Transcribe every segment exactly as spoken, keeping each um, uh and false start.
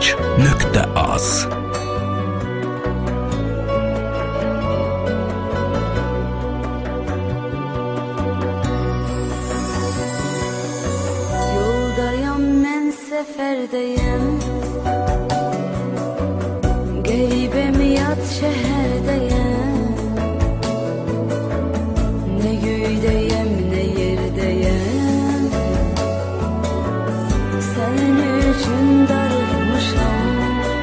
ağac nöqtə az. Yoldayam mən səfərdəyəm, qeybəm yad şəhərdəyəm. Nə göydəyəm, nə yerdəyəm, sənin üçün darıxmışam.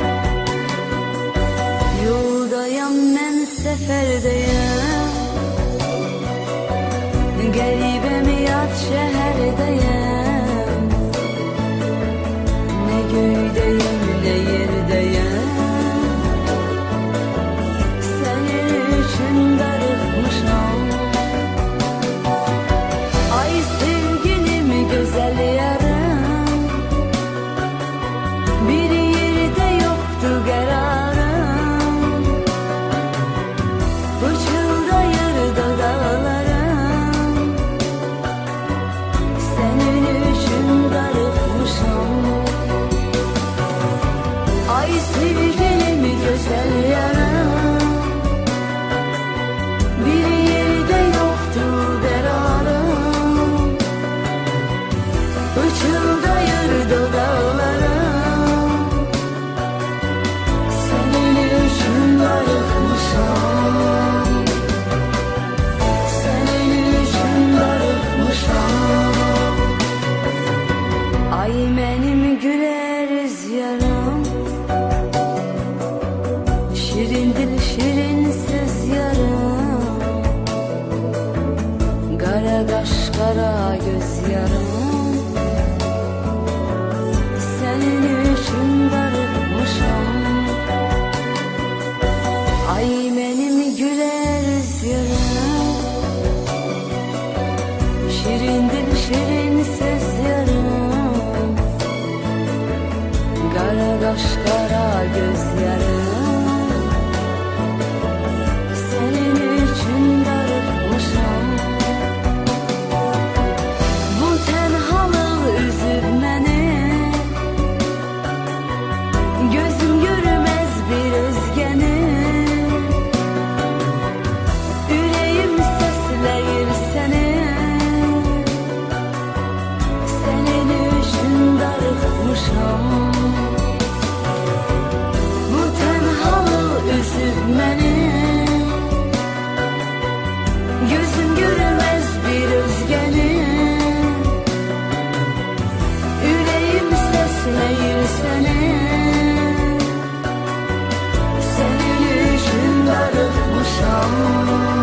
Yoldayam mən səfərdəyəm, qeybəm yad şəhərdəyəm. Nə göydəyəm, nə yerdəyəm, sənin üçün darıxmışam. Ay sevgilim, gözəl yarım, bir yerdə yoxdur qərarım. Uçuldayır dodaqlarım, sənin üçün darıxmışam. Ay sevgilim, gözəl yarım, bir yerdə yoxdur qərarım. Uçuldayır dodaqlarım, sənin üçün darıxmışam. Sənin üçün darıxmışam. Ay mənim gülər üz yarım, şirin dil, şirin söz yarım, qara qaş, qara göz yarım, sənin üçün darıxmışam. Ay mənim gülər üz yarım, şirin dil, şirin söz yarım, qara qaş, qara göz yarım, sənin üçün darıxmışam. Bu tənhalıq üzüb məni, gözüm görməz bir özgəni. Ürəyim səsləyir səni, sənin üçün darıxmışam. Bu tənhalıq üzüb məni, gözüm görməz bir özgəni. Ürəyim səsləyir səni, sənin üçün darıxmışam.